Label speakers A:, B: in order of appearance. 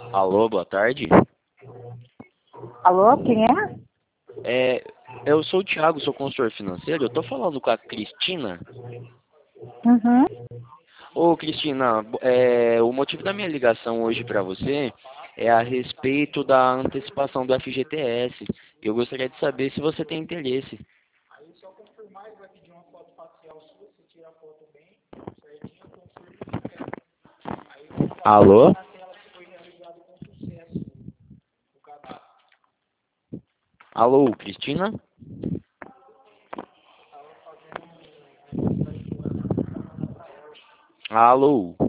A: Alô, boa tarde.
B: Alô, quem é?
A: É, eu sou o Thiago, sou consultor financeiro. Eu tô falando com a Cristina.
B: Uhum.
A: Ô, Cristina, o motivo da minha ligação hoje para você é a respeito da antecipação do FGTS. Eu gostaria de saber se você tem interesse. Alô? Alô, Cristina? Alô?